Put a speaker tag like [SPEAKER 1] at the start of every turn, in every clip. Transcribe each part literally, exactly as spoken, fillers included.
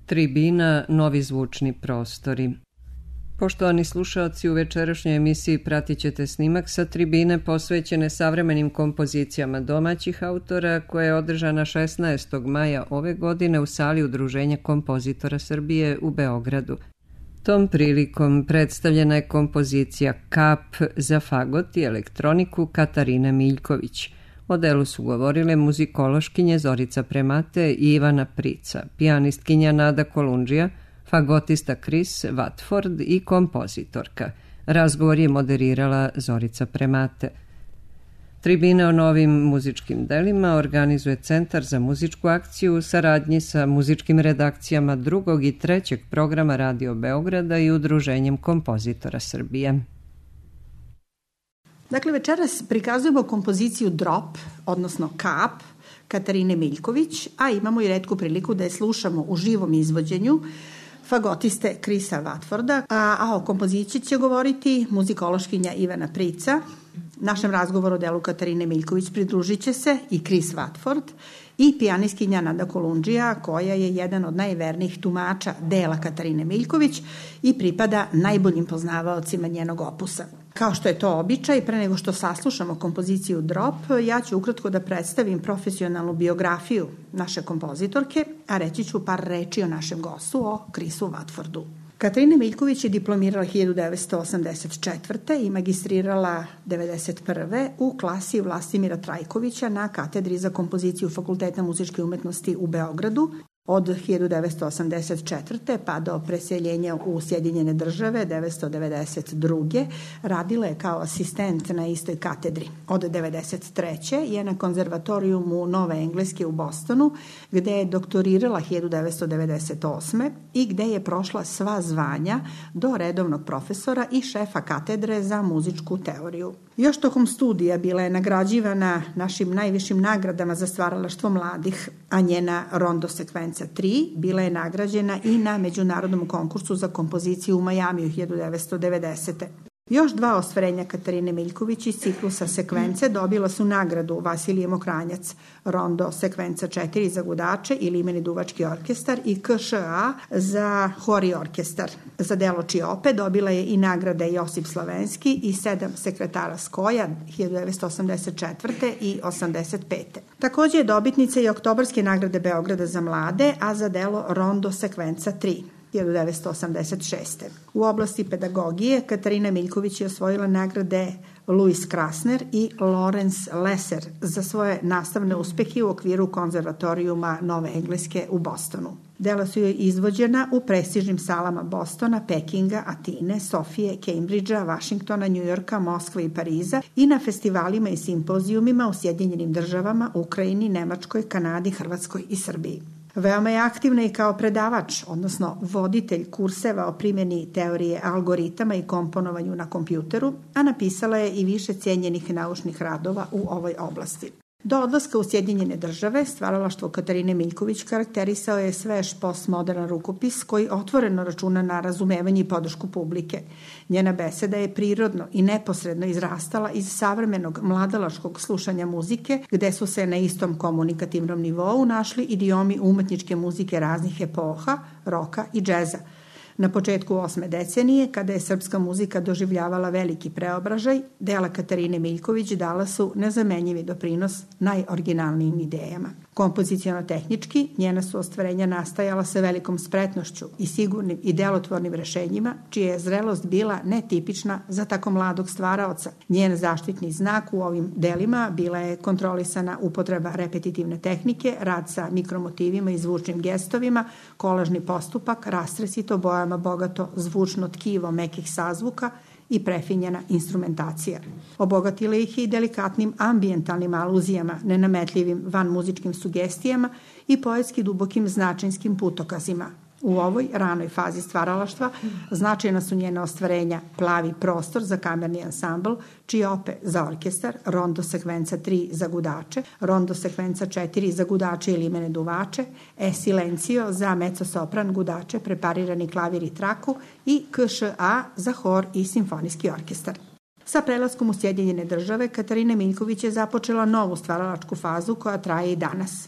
[SPEAKER 1] Tribina, novi zvučni prostori. Poštovani slušaoci, u večerašnjoj emisiji pratit ćete snimak sa tribine posvećene savremenim kompozicijama domaćih autora, koja je održana šesnaestog maja ove godine u sali Udruženja kompozitora Srbije u Beogradu. Tom prilikom predstavljena je kompozicija Kap za fagot i elektroniku Katarine Miljković. O delu su govorile muzikološkinje Zorica Premate i Ivana Prica, pijanistkinja Nada Kolundžija, fagotista Chris Watford i kompozitorka. Razgovor je moderirala Zorica Premate. Tribine o novim muzičkim delima organizuje Centar za muzičku akciju u saradnji sa muzičkim redakcijama drugog i trećeg programa Radio Beograda i Udruženjem kompozitora Srbije.
[SPEAKER 2] Dakle, večeras prikazujemo kompoziciju Drop, odnosno Kap, Katarine Miljković, a imamo i retku priliku da je slušamo u živom izvođenju fagotiste Chrisa Watforda, a, a o kompoziciji će govoriti muzikološkinja Ivana Prica. Našem razgovoru o delu Katarine Miljković pridružit će se i Chris Watford i pijanistkinja Nada Kolundžija, koja je jedan od najvernijih tumača dela Katarine Miljković i pripada najboljim poznavaocima njenog opusa. Kao što je to običaj, pre nego što saslušamo kompoziciju Drop, ja ću ukratko da predstavim profesionalnu biografiju naše kompozitorke, a reći ću par reči o našem gostu, o Chrisu Watfordu. Katarina Miljković je diplomirala hiljadu devetsto osamdeset četvrte i magistrirala devedeset prve u klasi Vlastimira Trajkovića na katedri za kompoziciju Fakulteta muzičke umetnosti u Beogradu. Od hiljadu devetsto osamdeset četvrte pa do preseljenja u Sjedinjene države devetsto devedeset druge radila je kao asistent na istoj katedri. Od devedeset treće je na konzervatorijumu Nove Engleske u Bostonu, gde je doktorirala hiljadu devetsto devedeset osme i gde je prošla sva zvanja do redovnog profesora i šefa katedre za muzičku teoriju. Još tokom studija bila je nagrađivana našim najvišim nagradama za stvaralaštvo mladih, a njena rondo sekvenca tri bila je nagrađena i na međunarodnom konkursu za kompoziciju u Majamiju hiljadu devetsto devedesete. Još dva ostvarenja Katarine Miljković iz ciklusa sekvence dobila su nagradu Vasilije Mokranjac, rondo sekvenca četiri za gudače ili imeni duvački orkestar i K Š A za hori orkestar. Za delo Čiope dobila je i nagrade Josip Slavenski i sedam sekretara Skoja hiljadu devetsto osamdeset četvrte i osamdeset pete. Takođe je dobitnica i Oktobarske nagrade Beograda za mlade, a za delo rondo sekvenca tri. hiljadu devetsto osamdeset šeste. U oblasti pedagogije Katarina Miljković je osvojila nagrade Louis Krasner i Lawrence Lesser za svoje nastavne uspehe u okviru konzervatorijuma Nove Engleske u Bostonu. Dela su joj izvođena u prestižnim salama Bostona, Pekinga, Atine, Sofije, Cambridgea, Vašingtona, Njujorka, Moskve i Pariza i na festivalima i simpozijumima u Sjedinjenim državama, Ukrajini, Nemačkoj, Kanadi, Hrvatskoj i Srbiji. Veoma je aktivna i kao predavač, odnosno voditelj kurseva o primjeni teorije algoritama i komponovanju na kompjuteru, a napisala je i više cijenjenih naučnih radova u ovoj oblasti. Do odlaska u Sjedinjene države stvaralaštvo Katarine Miljković karakterisao je svež postmodern rukopis koji otvoreno računa na razumevanje i podršku publike. Njena beseda je prirodno i neposredno izrastala iz savremenog mladalačkog slušanja muzike, gde su se na istom komunikativnom nivou našli idiomi umetničke muzike raznih epoha, roka i džeza. Na početku osme decenije, kada je srpska muzika doživljavala veliki preobražaj, dela Katarine Miljković dala su nezamenjivi doprinos najoriginalnijim idejama. Kompoziciono-tehnički, njena su ostvarenja nastajala sa velikom spretnošću i sigurnim i delotvornim rešenjima, čija je zrelost bila netipična za tako mladog stvaraoca. Njen zaštitni znak u ovim delima bila je kontrolisana upotreba repetitivne tehnike, rad sa mikromotivima i zvučnim gestovima, kolažni postupak, rastresito bojama bogato zvučno tkivo mekih sazvuka i prefinjena instrumentacija. Obogatila ih i delikatnim ambijentalnim aluzijama, nenametljivim van muzičkim sugestijama i poetski dubokim značinskim putokazima. U ovoj ranoj fazi stvaralaštva značajna su njena ostvarenja Plavi prostor za kamerni ansambl, Čiope za orkestar, rondo sekvenca tri za gudače, rondo sekvenca četiri za gudače ili imene duvače, E silencio za mezzo-sopran, gudače, preparirani klavir i traku i K Š A za hor i simfonijski orkestar. Sa prelaskom u Sjedinjene države, Katarina Miljković je započela novu stvaralačku fazu koja traje i danas.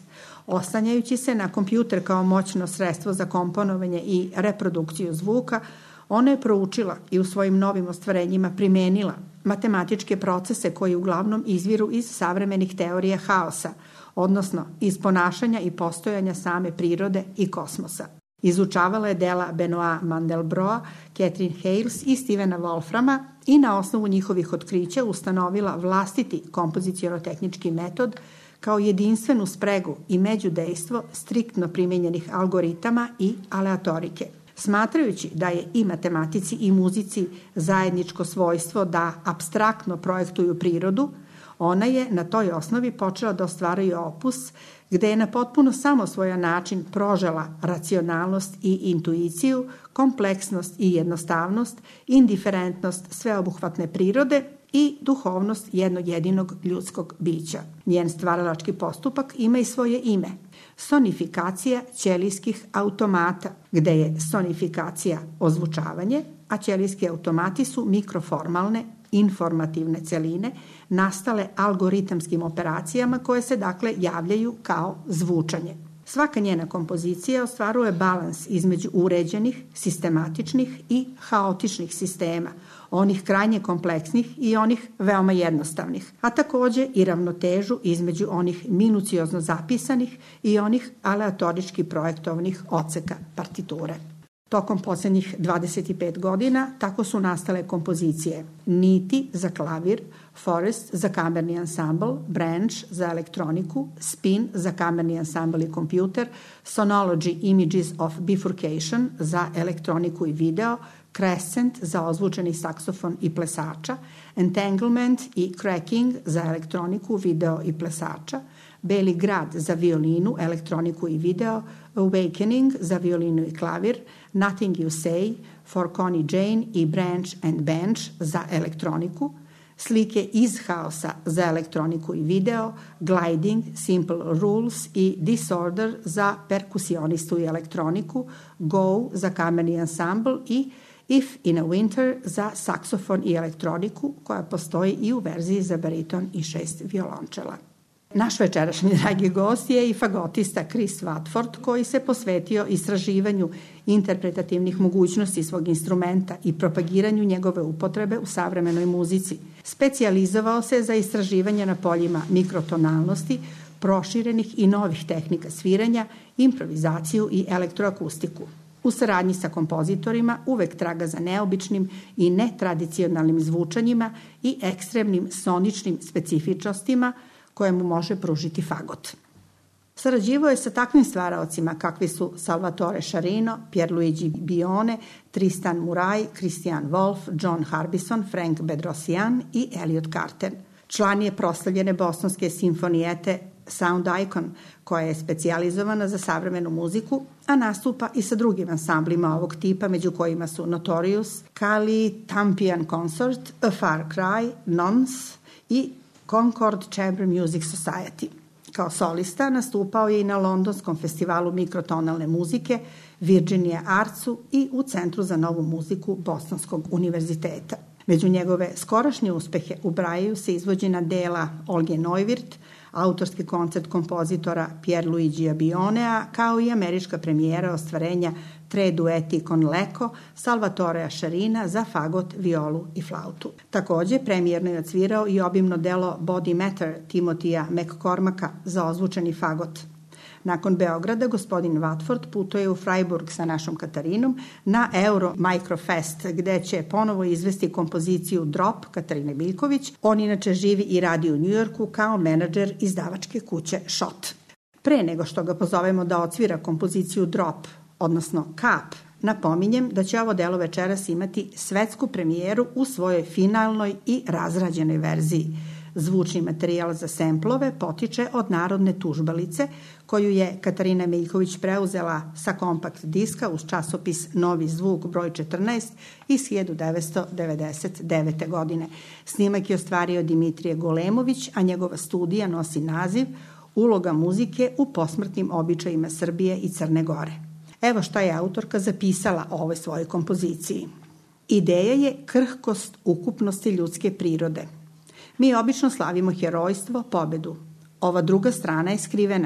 [SPEAKER 2] Oslanjajući se na kompjuter kao moćno sredstvo za komponovanje i reprodukciju zvuka, ona je proučila i u svojim novim ostvarenjima primenila matematičke procese koji uglavnom izviru iz savremenih teorija haosa, odnosno iz ponašanja i postojanja same prirode i kosmosa. Izučavala je dela Benoit Mandelbroa, Catherine Hales i Stevena Wolframa i na osnovu njihovih otkrića ustanovila vlastiti kompoziciono-tehnički metod kao jedinstvenu spregu i međudejstvo striktno primenjenih algoritama i aleatorike. Smatrajući da je i matematici i muzici zajedničko svojstvo da apstraktno projektuju prirodu, ona je na toj osnovi počela da ostvaruje opus gde je na potpuno samosvojan način prožela racionalnost i intuiciju, kompleksnost i jednostavnost, indiferentnost sveobuhvatne prirode i duhovnost jednog jedinog ljudskog bića. Njen stvaralački postupak ima i svoje ime. Sonifikacija ćelijskih automata, gde je sonifikacija ozvučavanje, a ćelijski automati su mikroformalne, informativne celine nastale algoritamskim operacijama koje se dakle javljaju kao zvučanje. Svaka njena kompozicija ostvaruje balans između uređenih, sistematičnih i haotičnih sistema, onih krajnje kompleksnih i onih veoma jednostavnih, a takođe i ravnotežu između onih minuciozno zapisanih i onih aleatorički projektovnih odseka partiture. Tokom posljednjih dvadeset pet godina tako su nastale kompozicije Niti za klavir, Forest za kamerni ansambl, Branch za elektroniku, Spin za kamerni ansambl i kompjuter, Sonology Images of Bifurcation za elektroniku i video, Crescent za ozvučeni saksofon i plesača, Entanglement i Cracking za elektroniku, video i plesača, Beli grad za violinu, elektroniku i video, Awakening za violinu i klavir, Nothing You Say, For Connie Jane i Branch and Bench za elektroniku, Slike iz haosa za elektroniku i video, Gliding, Simple Rules i Disorder za perkusionistu i elektroniku, Go za kamerni ansambl i If in a Winter za saksofon i elektroniku, koja postoji i u verziji za bariton i šest violončela. Naš večerašnji dragi gost je i fagotista Chris Watford, koji se posvetio istraživanju interpretativnih mogućnosti svog instrumenta i propagiranju njegove upotrebe u savremenoj muzici. Specijalizovao se za istraživanje na poljima mikrotonalnosti, proširenih i novih tehnika sviranja, improvizaciju i elektroakustiku. U saradnji sa kompozitorima uvek traga za neobičnim i netradicionalnim zvučanjima i ekstremnim soničnim specifičnostima koje mu može pružiti fagot. Sarađivao je sa takvim stvaraocima kakvi su Salvatore Sciarrino, Pierluigi Bione, Tristan Murray, Christian Wolff, John Harbison, Frank Bedrosian i Elliot Carter. Član je proslavljene bostonske simfonijete Sound Icon, koja je specijalizovana za savremenu muziku, a nastupa i sa drugim ansamblima ovog tipa, među kojima su Notorious, Kali, Tampian Consort, A Far Cry, Nons i Concord Chamber Music Society. Kao solista nastupao je i na Londonskom festivalu mikrotonalne muzike, Virginia Artsu i u Centru za novu muziku Bostonskog univerziteta. Među njegove skorašnje uspehe ubrajaju se izvođena dela Olge Neuwirth, autorski koncert kompozitora Pierluigija Bionea, kao i američka premijera ostvarenja Tre dueti con Lecco Salvatorea Sciarrina za fagot, violu i flautu. Takođe, premijerno je odsvirao i obimno delo Body Matter Timothija McCormacka za ozvučeni fagot. Nakon Beograda, gospodin Watford putuje u Freiburg sa našom Katarinom na Euro Microfest, gde će ponovo izvesti kompoziciju Drop Katarine Biljković. On inače živi i radi u Njujorku kao menadžer izdavačke kuće Shot. Pre nego što ga pozovemo da odsvira kompoziciju Drop, odnosno Kap, napominjem da će ovo delo večeras imati svetsku premijeru u svojoj finalnoj i razrađenoj verziji. Zvučni materijal za semplove potiče od Narodne tužbalice, koju je Katarina Miljković preuzela sa kompakt diska uz časopis Novi zvuk broj četrnaest iz hiljadu devetsto devedeset devete. godine. Snimak je ostvario Dimitrije Golemović, a njegova studija nosi naziv Uloga muzike u posmrtnim običajima Srbije i Crne Gore. Evo šta je autorka zapisala o ovoj svojoj kompoziciji. Ideja je krhkost ukupnosti ljudske prirode. Mi obično slavimo herojstvo, pobedu. Ova druga strana je skrivena.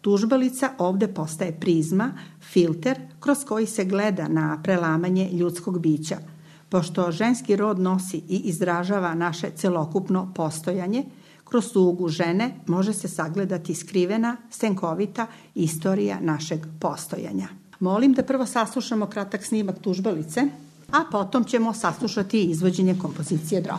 [SPEAKER 2] Tužbalica ovde postaje prizma, filter kroz koji se gleda na prelamanje ljudskog bića. Pošto ženski rod nosi i izražava naše celokupno postojanje, kroz tugu žene može se sagledati skrivena, senkovita istorija našeg postojanja. Molim da prvo saslušamo kratak snimak Tužbalice, a potom ćemo saslušati izvođenje kompozicije Drop.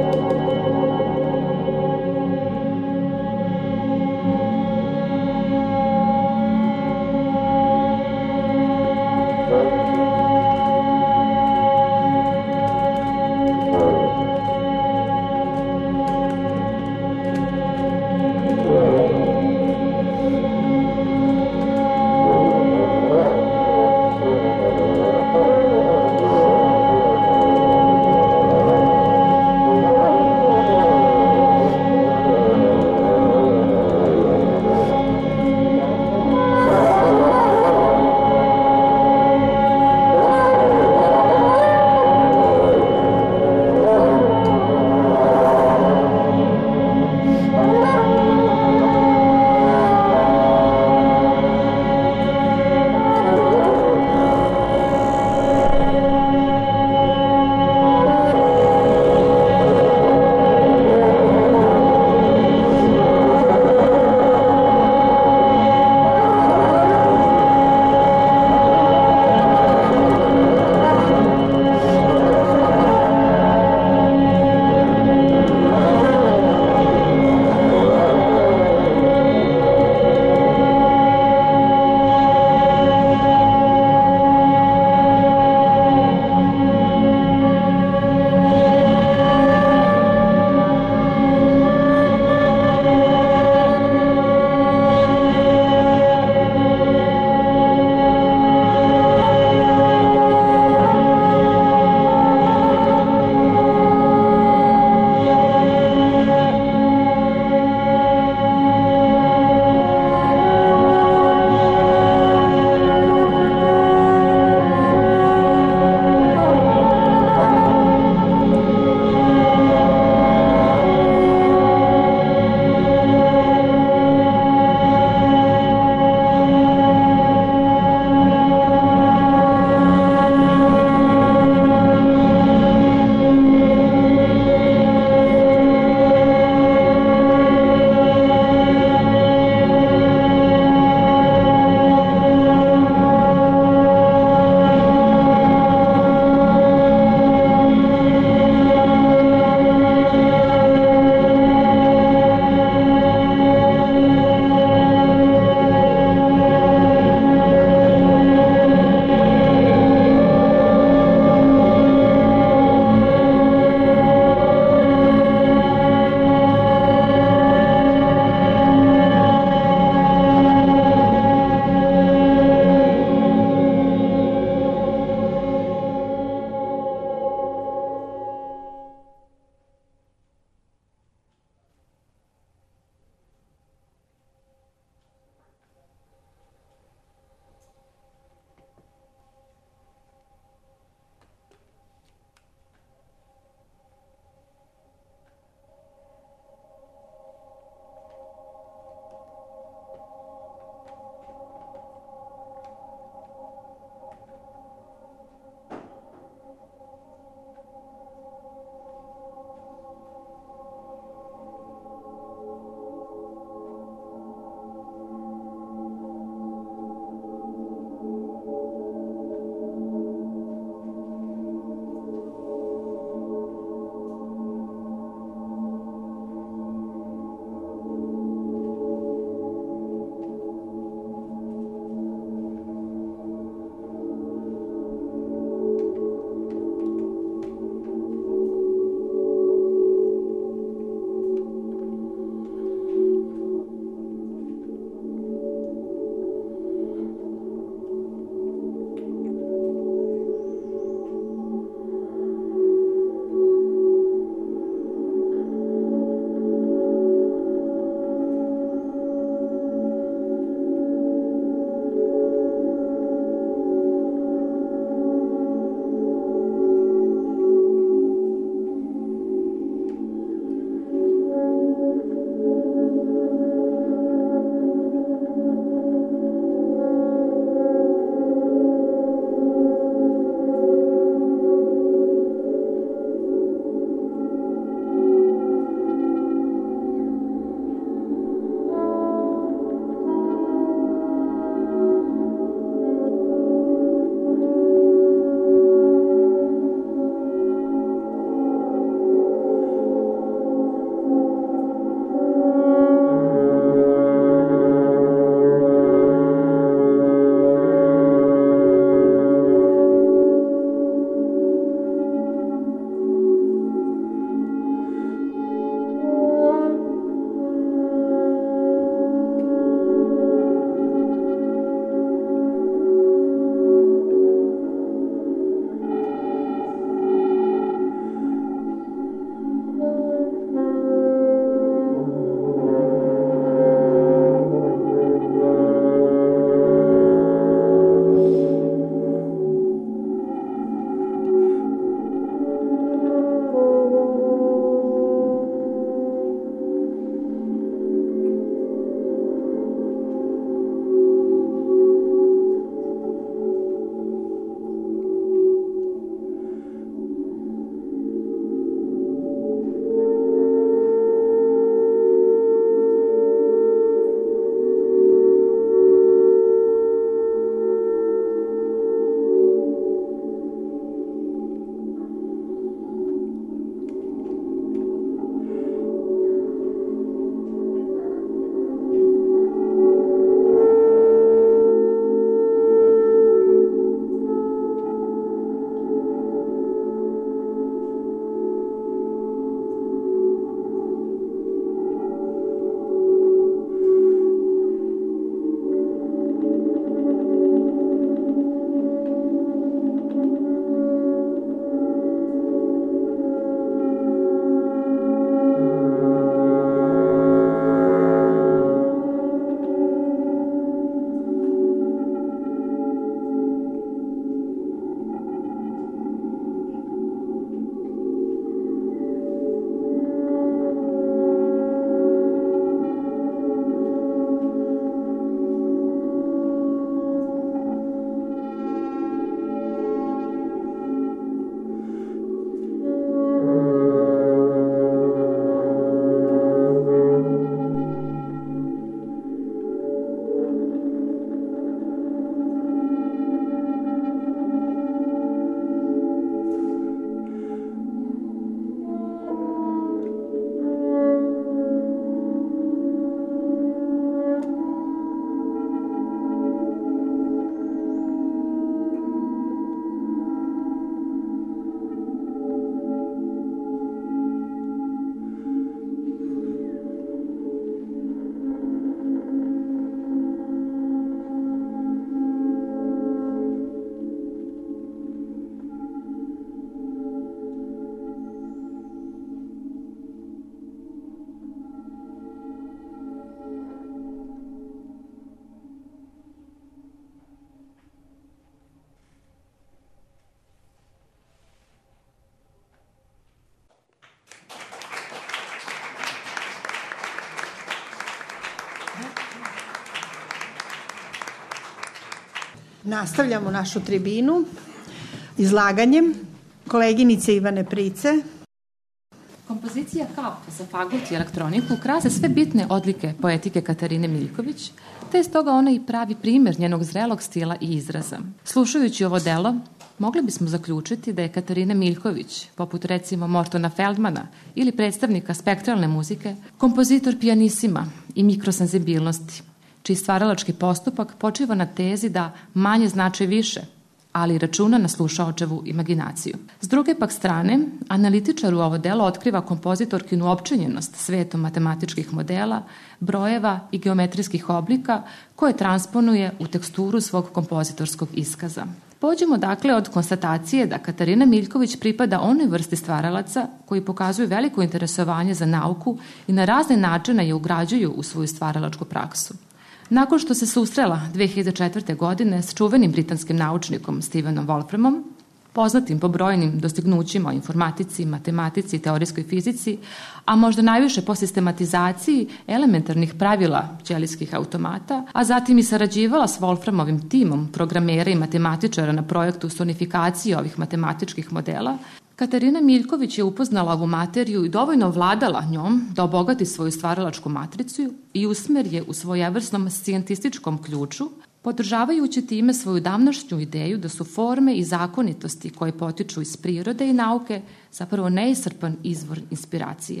[SPEAKER 2] Nastavljamo našu tribinu izlaganjem koleginice Ivane Price.
[SPEAKER 3] Kompozicija Kap za fagot i elektroniku krase sve bitne odlike poetike Katarine Miljković, te je stoga ona i pravi primjer njenog zrelog stila i izraza. Slušajući ovo delo, mogli bismo zaključiti da je Katarina Miljković, poput recimo Mortona Feldmana ili predstavnika spektralne muzike, kompozitor pijanisima i mikrosenzibilnosti, čiji stvaralački postupak počiva na tezi da manje znači više, ali računa na slušaočevu imaginaciju. S druge pak strane, analitičar u ovo delo otkriva kompozitorkinu opčinjenost svetom matematičkih modela, brojeva i geometrijskih oblika koje transponuje u teksturu svog kompozitorskog iskaza. Pođemo dakle od konstatacije da Katarina Miljković pripada onoj vrsti stvaralaca koji pokazuju veliko interesovanje za nauku i na razne načine je ugrađuju u svoju stvaralačku praksu. Nakon što se susrela dve hiljade četvrte. godine s čuvenim britanskim naučnikom Stevenom Wolframom, poznatim po brojnim dostignućima o informatici, matematici i teorijskoj fizici, a možda najviše po sistematizaciji elementarnih pravila ćelijskih automata, a zatim i sarađivala s Wolframovim timom programera i matematičara na projektu sonifikacije ovih matematičkih modela, Katarina Miljković je upoznala ovu materiju i dovoljno vladala njom da obogati svoju stvaralačku matricu i usmer je u svojevrsnom scijentističkom ključu, podržavajući time svoju davnašnju ideju da su forme i zakonitosti koje potiču iz prirode i nauke zapravo neiscrpan izvor inspiracije.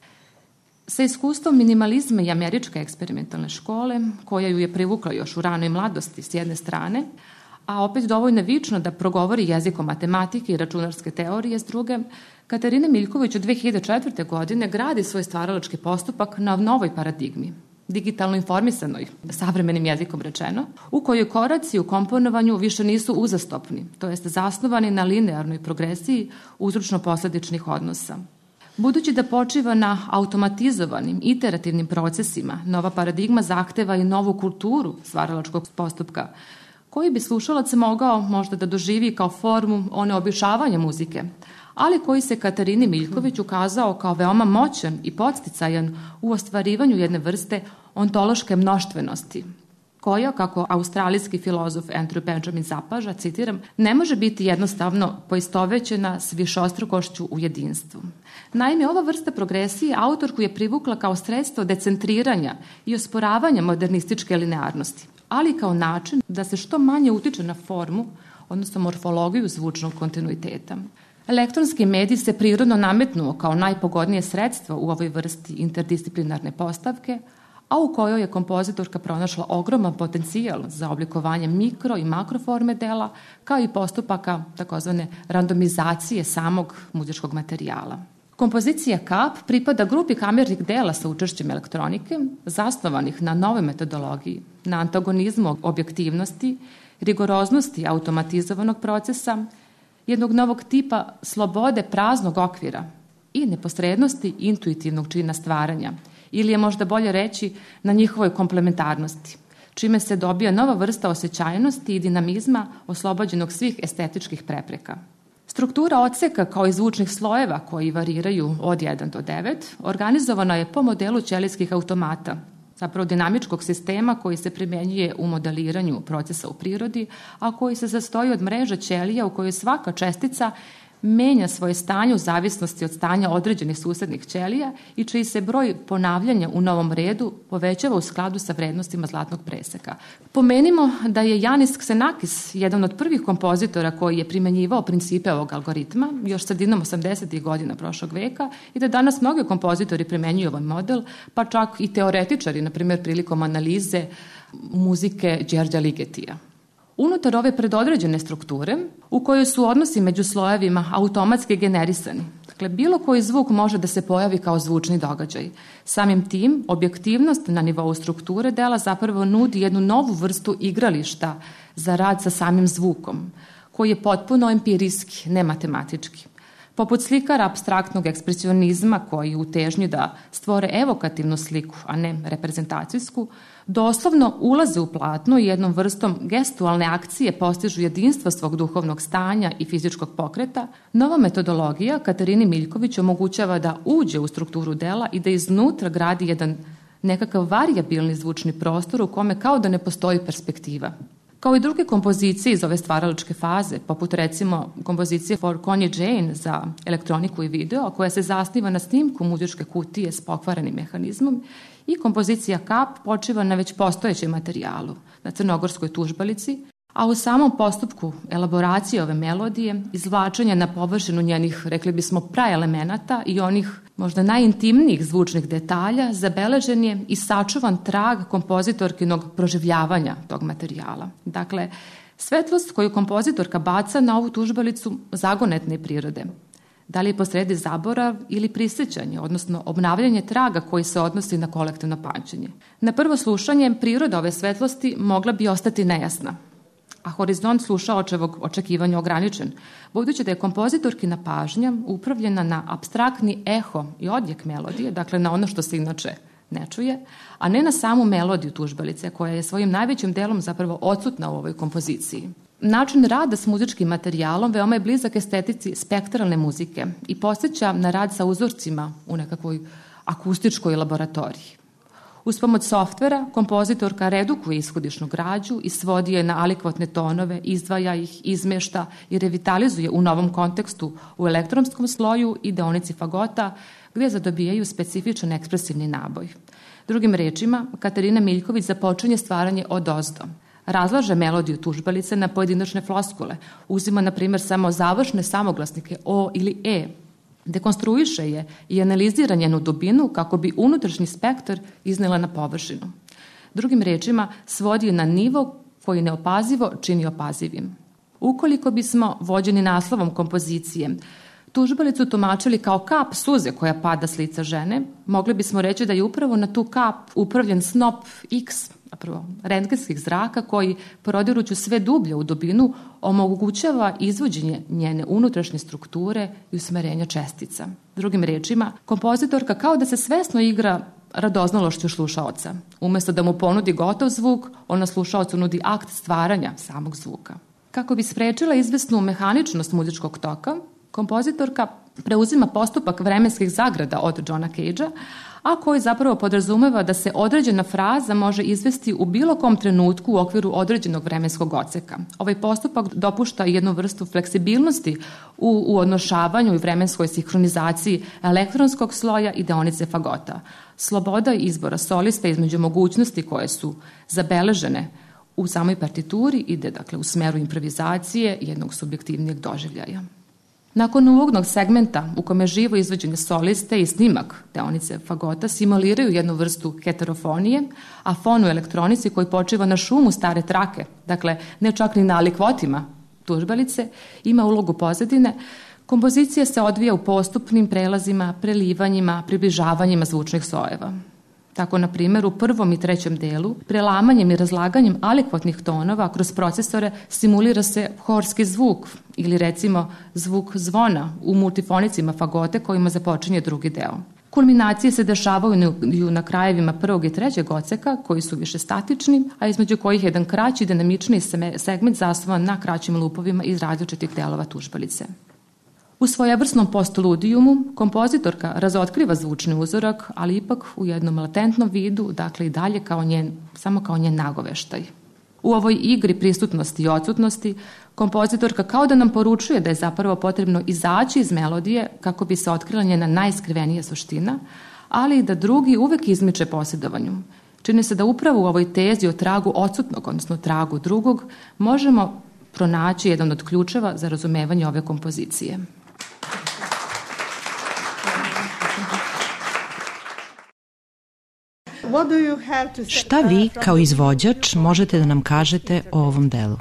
[SPEAKER 3] Sa iskustvom minimalizma i američke eksperimentalne škole, koja ju je privukla još u ranoj mladosti s jedne strane, a opet dovoljno vično da progovori jezikom matematike i računarske teorije s druge, Katarina Miljković od dve hiljade četvrte. godine gradi svoj stvaralački postupak na novoj paradigmi, digitalno informisanoj, savremenim jezikom rečeno, u kojoj koraci u komponovanju više nisu uzastopni, to jest zasnovani na linearnoj progresiji uzročno-posledičnih odnosa. Budući da počiva na automatizovanim, iterativnim procesima, nova paradigma zahteva i novu kulturu stvaralačkog postupka, koji bi slušalac mogao možda da doživi kao formu oneobičavanja muzike, ali koji se Katarini Miljković ukazao kao veoma moćan i podsticajan u ostvarivanju jedne vrste ontološke mnoštvenosti, koja, kako australijski filozof Andrew Benjamin zapaža, citiram, ne može biti jednostavno poistovećena s višostrukošću u jedinstvu. Naime, ova vrsta progresije autorku je privukla kao sredstvo decentriranja i osporavanja modernističke linearnosti, ali kao način da se što manje utiče na formu, odnosno morfologiju zvučnog kontinuiteta. Elektronski medij se prirodno nametnuo kao najpogodnije sredstvo u ovoj vrsti interdisciplinarne postavke, a u kojoj je kompozitorka pronašla ogroman potencijal za oblikovanje mikro i makroforme dela, kao i postupaka takozvane randomizacije samog muzičkog materijala. Kompozicija Kap pripada grupi kamernih dela sa učešćem elektronike, zasnovanih na novoj metodologiji, na antagonizmu objektivnosti, rigoroznosti automatizovanog procesa, jednog novog tipa slobode praznog okvira i neposrednosti intuitivnog čina stvaranja, ili je možda bolje reći na njihovoj komplementarnosti, čime se dobija nova vrsta osjećajnosti i dinamizma oslobođenog svih estetičkih prepreka. Struktura odseka kao i zvučnih slojeva koji variraju od jedan do devet organizovana je po modelu ćelijskih automata, zapravo dinamičkog sistema koji se primenjuje u modeliranju procesa u prirodi, a koji se sastoji od mreža ćelija u kojoj svaka čestica menja svoje stanje u zavisnosti od stanja određenih susednih ćelija i čiji se broj ponavljanja u novom redu povećava u skladu sa vrednostima zlatnog preseka. Pomenimo da je Janis Xenakis jedan od prvih kompozitora koji je primenjivao principe ovog algoritma još sredinom osamdesetih godina prošlog veka i da danas mnogi kompozitori primenjuju ovaj model, pa čak i teoretičari, na primjer prilikom analize muzike Đorđa Ligetija. Unutar ove predodređene strukture, u kojoj su odnosi među slojevima automatski generisani, dakle bilo koji zvuk može da se pojavi kao zvučni događaj. Samim tim, objektivnost na nivou strukture dela zapravo nudi jednu novu vrstu igrališta za rad sa samim zvukom, koji je potpuno empirijski, ne matematički. Poput slikara apstraktnog ekspresionizma koji u težnji da stvore evokativnu sliku, a ne reprezentacijsku, doslovno ulaze u platno i jednom vrstom gestualne akcije postižu jedinstvo svog duhovnog stanja i fizičkog pokreta, nova metodologija Katarini Miljković omogućava da uđe u strukturu dela i da iznutra gradi jedan nekakav varijabilni zvučni prostor u kome kao da ne postoji perspektiva. Kao i druge kompozicije iz ove stvaralačke faze, poput recimo kompozicije For Connie Jane za elektroniku i video, koja se zasniva na snimku muzičke kutije s pokvarenim mehanizmom, i kompozicija Kap počiva na već postojećem materijalu, na crnogorskoj tužbalici, a u samom postupku elaboracije ove melodije, izvlačenja na površinu njenih, rekli bismo, praelemenata i onih možda najintimnijih zvučnih detalja, zabeležen je i sačuvan trag kompozitorkinog proživljavanja tog materijala. Dakle, svetlost koju kompozitorka baca na ovu tužbalicu zagonetne prirode. Da li je posredi zaborav ili prisjećanje, odnosno obnavljanje traga koji se odnosi na kolektivno pamćenje. Na prvo slušanje priroda ove svetlosti mogla bi ostati nejasna, a horizont slušaočevog očekivanja ograničen, budući da je kompozitorkina pažnja upravljena na apstraktni eho i odjek melodije, dakle na ono što se inače ne čuje, a ne na samu melodiju tužbalice, koja je svojim najvećim delom zapravo odsutna u ovoj kompoziciji. Način rada s muzičkim materijalom veoma je blizak estetici spektralne muzike i podsjeća na rad sa uzorcima u nekakvoj akustičkoj laboratoriji. Uz pomoć softvera, kompozitorka redukuje ishodišnu građu i svodi je na alikvatne tonove, izdvaja ih, izmešta i revitalizuje u novom kontekstu u elektronskom sloju i deonici fagota, gdje zadobijaju specifičan ekspresivni naboj. Drugim rečima, Katarina Miljković započinje stvaranje odozdo. Razlaže melodiju tužbalice na pojedinačne floskule, uzima, na primjer, samo završne samoglasnike O ili E, dekonstruiše je i analizira njenu dubinu kako bi unutrašnji spektar iznela na površinu. Drugim rečima, svodi je na nivo koji neopazivo čini opazivim. Ukoliko bismo, vođeni naslovom kompozicije, tužbalicu tumačili kao kap suze koja pada s lica žene, mogli bismo reći da je upravo na tu kap upravljen snop X, zapravo rentgenskih zraka, koji, prodiruću sve dublje u dubinu, omogućava izvođenje njene unutrašnje strukture i usmerenja čestica. Drugim rečima, kompozitorka kao da se svesno igra radoznalošću slušaoca. Umesto da mu ponudi gotov zvuk, ona slušaocu nudi akt stvaranja samog zvuka. Kako bi sprečila izvesnu mehaničnost muzičkog toka, kompozitorka preuzima postupak vremenskih zagrada od Johna Cagea, a koji zapravo podrazumeva da se određena fraza može izvesti u bilo kom trenutku u okviru određenog vremenskog odseka. Ovaj postupak dopušta jednu vrstu fleksibilnosti u uodnošavanju i vremenskoj sinhronizaciji elektronskog sloja i deonice fagota. Sloboda izbora solista između mogućnosti koje su zabeležene u samoj partituri ide, dakle, u smeru improvizacije jednog subjektivnijeg doživljaja. Nakon uvodnog segmenta u kome živo izvođenje soliste i snimak deonice fagota simuliraju jednu vrstu heterofonije, a fon u elektronici koji počiva na šumu stare trake, dakle ne čak ni na alikvotima tužbalice, ima ulogu pozadine, kompozicija se odvija u postupnim prelazima, prelivanjima, približavanjima zvučnih sojeva. Tako, na primjer, u prvom i trećem delu, prelamanjem i razlaganjem alikvotnih tonova kroz procesore simulira se horski zvuk ili, recimo, zvuk zvona u multifonicima fagote kojima započinje drugi deo. Kulminacije se dešavaju na krajevima prvog i trećeg odseka, koji su više statični, a između kojih je jedan kraći dinamični segment zasnovan na kraćim lupovima iz različitih delova tužbalice. U svojevrsnom postludijumu kompozitorka razotkriva zvučni uzorak, ali ipak u jednom latentnom vidu, dakle i dalje kao njen, samo kao njen nagoveštaj. U ovoj igri prisutnosti i odsutnosti kompozitorka kao da nam poručuje da je zapravo potrebno izaći iz melodije kako bi se otkrila njena najskrivenija suština, ali i da drugi uvek izmiče posjedovanju. Čini se da upravo u ovoj tezi o tragu odsutnog, odnosno tragu drugog, možemo pronaći jedan od ključeva za razumevanje ove kompozicije.
[SPEAKER 4] Šta vi kao izvođač možete da nam kažete o ovom delu?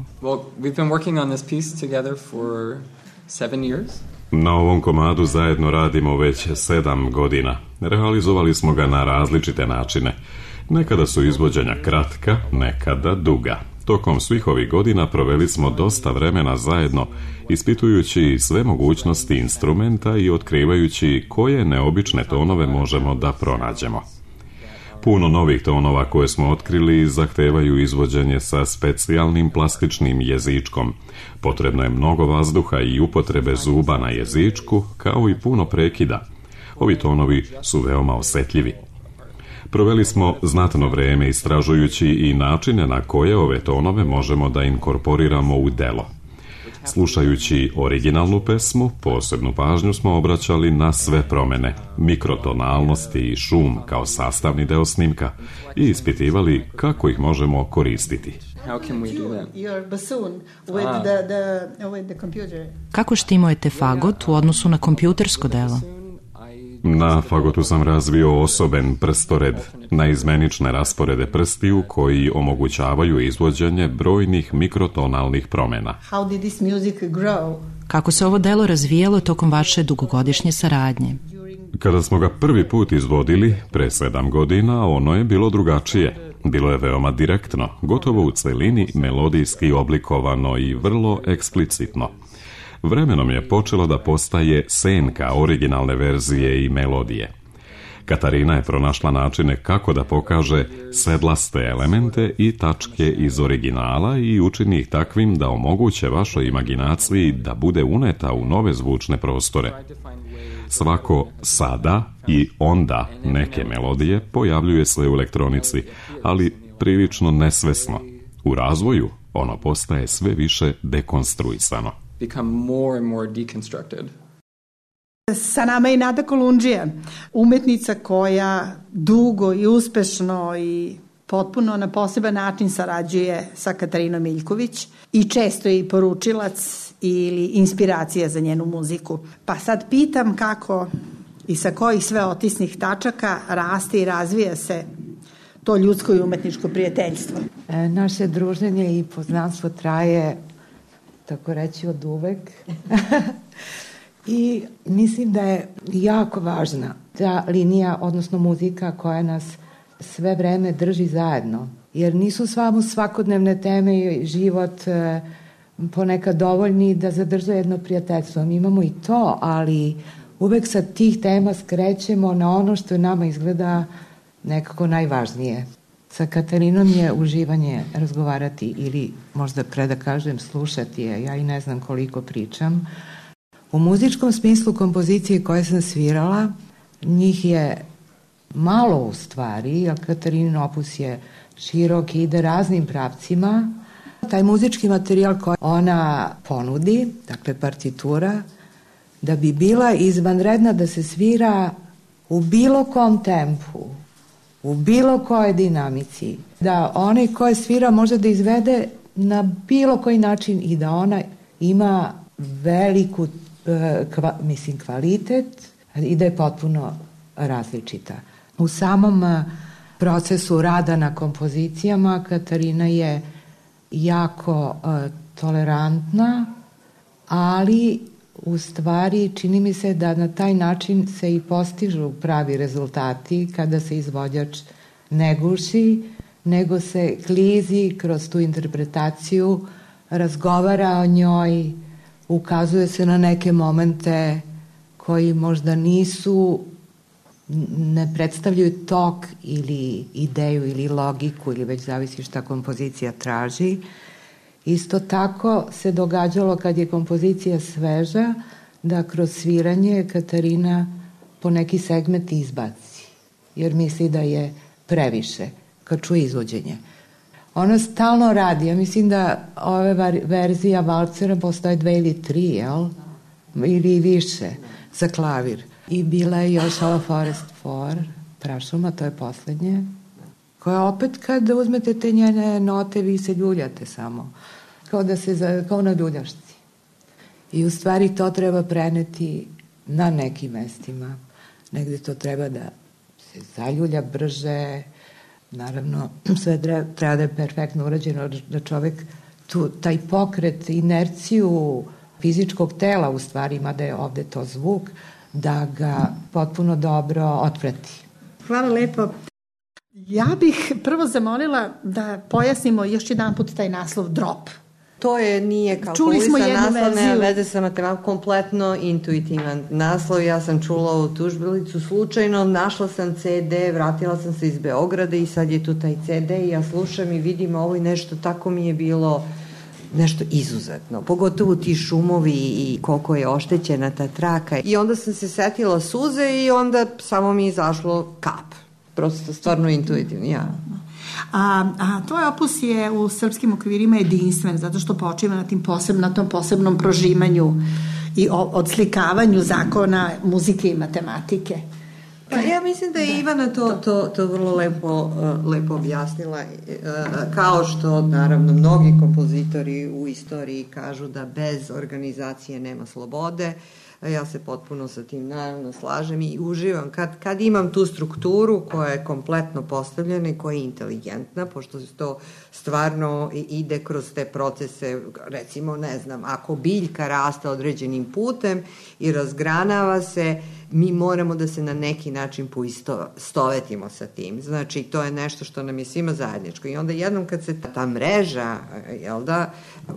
[SPEAKER 5] Na ovom komadu zajedno radimo već sedam godina. Realizovali smo ga na različite načine. Nekada su izvođenja kratka, nekada duga. Tokom svih ovih godina proveli smo dosta vremena zajedno, ispitujući sve mogućnosti instrumenta i otkrivajući koje neobične tonove možemo da pronađemo. Puno novih tonova koje smo otkrili zahtevaju izvođenje sa specijalnim plastičnim jezičkom. Potrebno je mnogo vazduha i upotrebe zuba na jezičku, kao i puno prekida. Ovi tonovi su veoma osetljivi. Proveli smo znatno vreme istražujući i načine na koje ove tonove možemo da inkorporiramo u delo. Slušajući originalnu pesmu, posebnu pažnju smo obraćali na sve promene, mikrotonalnosti i šum kao sastavni deo snimka i ispitivali kako ih možemo koristiti.
[SPEAKER 4] Kako štimujete fagot u odnosu na kompjutersko delo?
[SPEAKER 5] Na fagotu sam razvio osoben prstored, naizmenične rasporede prstiju koji omogućavaju izvođenje brojnih mikrotonalnih promena.
[SPEAKER 2] How did this music grow?
[SPEAKER 4] Kako se ovo delo razvijalo tokom vaše dugogodišnje saradnje?
[SPEAKER 5] Kada smo ga prvi put izvodili, pre sedam godina, ono je bilo drugačije. Bilo je veoma direktno, gotovo u celini melodijski oblikovano i vrlo eksplicitno. Vremenom je počelo da postaje senka originalne verzije i melodije. Katarina je pronašla načine kako da pokaže sedlaste elemente i tačke iz originala i učini ih takvim da omoguće vašoj imaginaciji da bude uneta u nove zvučne prostore. Svako sada i onda neke melodije pojavljuje se u elektronici, ali prilično nesvesno. U razvoju ono postaje sve više dekonstruisano.
[SPEAKER 6] Become more and more deconstructed.
[SPEAKER 2] Sa nama je Nada Kolundžija, umetnica koja dugo i uspešno i potpuno na poseban način sarađuje sa Katarinom Miljković i često je i poručilac ili inspiracija za njenu muziku. Pa sad pitam kako i sa kojih sve otisnih tačaka raste i razvija se to ljudsko i umetničko prijateljstvo.
[SPEAKER 7] E, naše druženje i poznanstvo traje, tako reći, od uvek. I mislim da je jako važna ta linija, odnosno muzika koja nas sve vreme drži zajedno. Jer nisu samo svakodnevne teme i život e, ponekad dovoljni da zadrže jedno prijateljstvo. Mi imamo i to, ali uvek sa tih tema skrećemo na ono što nama izgleda nekako najvažnije. Sa Katarinom je uživanje razgovarati ili možda pre da kažem slušati je. Ja i ne znam koliko pričam. U muzičkom smislu kompozicije koje sam svirala, njih je malo u stvari, jer Katarinin opus je širok i ide raznim pravcima. Taj muzički materijal koji ona ponudi, dakle partitura, da bi bila izvanredna da se svira u bilo kom tempu, u bilo kojoj dinamici, da onaj ko je svira može da izvede na bilo koji način i da ona ima veliku Kva, mislim, kvalitet i da je potpuno različita. U samom procesu rada na kompozicijama Katarina je jako uh, tolerantna, ali u stvari čini mi se da na taj način se i postižu pravi rezultati kada se izvođač ne guši, nego se klizi kroz tu interpretaciju, razgovara o njoj, ukazuje se na neke momente koji možda nisu, ne predstavljaju tok ili ideju ili logiku ili već zavisi šta kompozicija traži. Isto tako se događalo kad je kompozicija sveža da kroz sviranje Katarina po neki segment izbaci jer misli da je previše kad čuje izvođenje. Ona stalno radi, ja mislim da ove verzija valcera postoje dve ili tri, jel? Ili više za klavir. I bila je još ova Forest Four, Prašuma, to je poslednje, koja opet kad uzmete te njene note vi se ljuljate samo, kao da se, kao na ljuljašci. I u stvari to treba preneti na nekim mestima. Negde to treba da se zaljulja brže. Naravno, sve treba da je perfektno urađeno, da čovek tu, taj pokret, inerciju fizičkog tela u stvari ima da je ovde to zvuk, da ga potpuno dobro otprati.
[SPEAKER 2] Hvala lepo. Ja bih prvo zamolila da pojasnimo još jedan put taj naslov drop.
[SPEAKER 8] To je, nije kalkulisan naslov, nema veze sa matematikom, kompletno intuitivan naslov. Ja sam čula ovu tužbilicu slučajno, našla sam ce de, vratila sam se iz Beograda i sad je tu taj ce de i ja slušam i vidim ovo i nešto, tako mi je bilo nešto izuzetno. Pogotovo ti šumovi i koliko je oštećena ta traka. I onda sam se setila suze i onda samo mi je izašlo kap. prosto stvarno intuitivno, ja.
[SPEAKER 2] A, a tvoj opus je u srpskim okvirima jedinstven, zato što počiva na, tim poseb, na tom posebnom prožimanju i odslikavanju zakona muzike i matematike.
[SPEAKER 8] Pa ja mislim da je da, Ivana to, to, to vrlo lepo, lepo objasnila, kao što naravno mnogi kompozitori u istoriji kažu da bez organizacije nema slobode. Ja se potpuno sa tim naravno slažem i uživam kad, kad imam tu strukturu koja je kompletno postavljena i koja je inteligentna, pošto to stvarno ide kroz te procese, recimo ne znam, ako biljka raste određenim putem i razgranava se, mi moramo da se na neki način poistovetimo sa tim. Znači, to je nešto što nam je svima zajedničko. I onda jednom kad se ta mreža, jel da,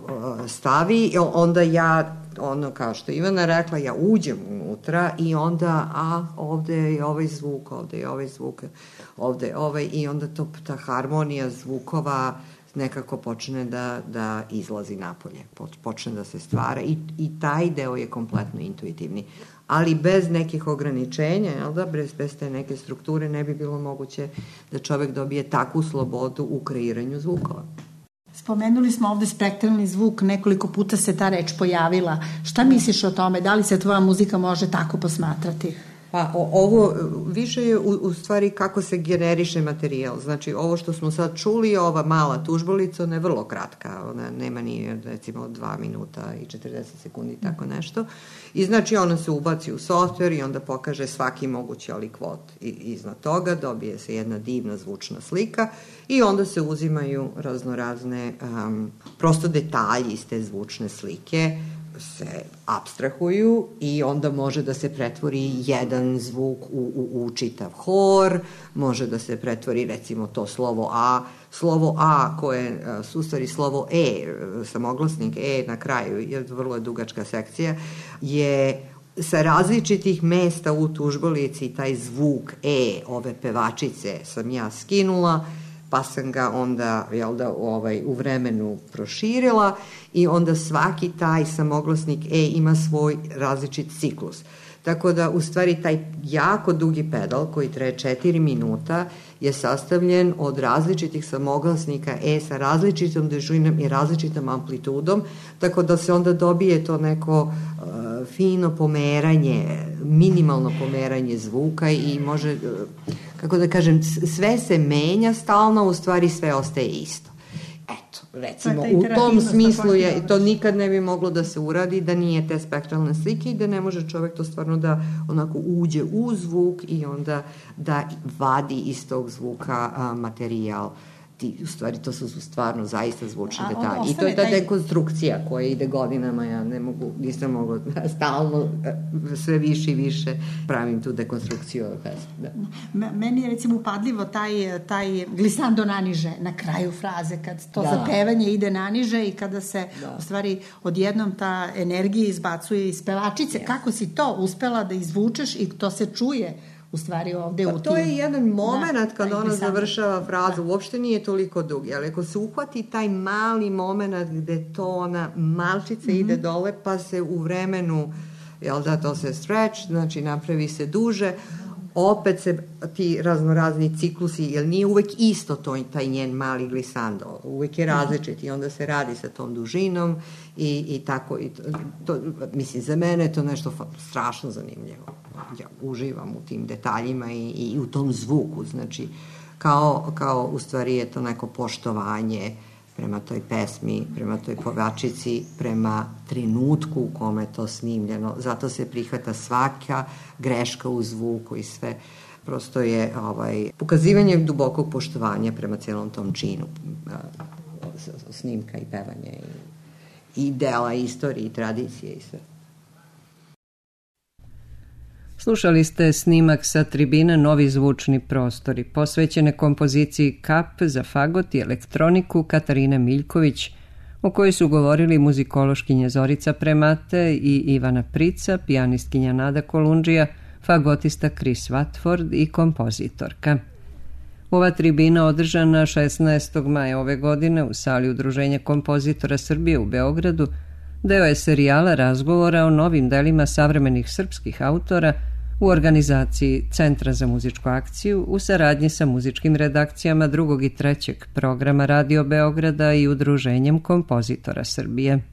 [SPEAKER 8] stavi, onda ja, ono kao što Ivana rekla, ja uđem unutra i onda, a, ovde je ovaj zvuk, ovde je ovaj zvuk, ovde je ovaj, i onda to, ta harmonija zvukova nekako počne da, da izlazi napolje, počne da se stvara i, i taj deo je kompletno intuitivni. Ali bez nekih ograničenja, jel da, bez, bez te neke strukture ne bi bilo moguće da čovek dobije takvu slobodu u kreiranju zvukova.
[SPEAKER 2] Spomenuli smo ovde spektralni zvuk, nekoliko puta se ta reč pojavila. Šta misliš o tome? Da li se tvoja muzika može tako posmatrati?
[SPEAKER 8] Pa ovo više je u, u stvari kako se generiše materijal. Znači ovo što smo sad čuli, ova mala tužbolica, ona je vrlo kratka, ona nema ni recimo dva minuta i četrdeset sekundi, tako nešto. I znači ona se ubaci u softver i onda pokaže svaki mogući alikvot iznad toga, dobije se jedna divna zvučna slika i onda se uzimaju raznorazne um, prosto detalji iz te zvučne slike, se apstrahuju i onda može da se pretvori jedan zvuk u, u, u čitav hor, može da se pretvori recimo to slovo A, slovo A koje su u stvari slovo E, samoglasnik E na kraju, je vrlo dugačka sekcija, je sa različitih mesta u tužbolici taj zvuk E ove pevačice sam ja skinula, pa sam ga onda, jel da, ovaj, u vremenu proširila i onda svaki taj samoglasnik E ima svoj različit ciklus. Tako da, u stvari, taj jako dugi pedal koji traje četiri minuta je sastavljen od različitih samoglasnika E sa različitom dužinom i različitom amplitudom, tako da se onda dobije to neko uh, fino pomeranje, minimalno pomeranje zvuka i može, uh, kako da kažem, sve se menja stalno, u stvari sve ostaje isto. Eto, recimo, u tom smislu je, to nikad ne bi moglo da se uradi da nije te spektralne slike i da ne može čovek to stvarno da onako uđe u zvuk i onda da vadi iz tog zvuka a, materijal. Ti, u stvari, to su stvarno zaista zvučni detalji. I to je ta dekonstrukcija koja ide godinama, ja ne mogu, nisam mogla stalno, sve više i više pravim tu dekonstrukciju ove pesme. Da.
[SPEAKER 2] Meni je recimo upadljivo taj, taj glissando naniže na kraju fraze, kad to da. Zapevanje ide naniže i kada se da. U stvari odjednom ta energija izbacuje iz pevačice. Ja. Kako si to uspela da izvučeš i to se čuje u stvari ovde pa u tim...
[SPEAKER 8] To je jedan moment da, kad ona završava frazu, da. Uopšte nije toliko dugi, ali ako se uhvati taj mali moment gde to ona malčice mm-hmm. ide dole, pa se u vremenu, jel da, to se stretch, znači napravi se duže, opet se ti raznorazni ciklusi, jer nije uvek isto to, taj njen mali glissando, uvek je različit i onda se radi sa tom dužinom i, i tako, i to, to, mislim, za mene je to nešto strašno zanimljivo. Ja uživam u tim detaljima i, i u tom zvuku, znači, kao, kao u stvari je to neko poštovanje prema toj pesmi, prema toj pevačici, prema trenutku u kome je to snimljeno. Zato se prihvata svaka greška u zvuku i sve. Prosto je ovaj, pokazivanje dubokog poštovanja prema celom tom činu snimka i pevanje i, i dela istorije i tradicije i sve.
[SPEAKER 1] Slušali ste snimak sa tribine Novi zvučni prostori, posvećene kompoziciji Kap za fagot i elektroniku Katarine Miljković, o kojoj su govorili muzikološkinja Zorica Premate i Ivana Prica, pijanistkinja Nada Kolundžija, fagotista Chris Watford i kompozitorka. Ova tribina održana šesnaestog maja ove godine u sali Udruženja kompozitora Srbije u Beogradu deo je serijala razgovora o novim delima savremenih srpskih autora u organizaciji Centra za muzičku akciju u saradnji sa muzičkim redakcijama drugog i trećeg programa Radio Beograda i Udruženjem kompozitora Srbije.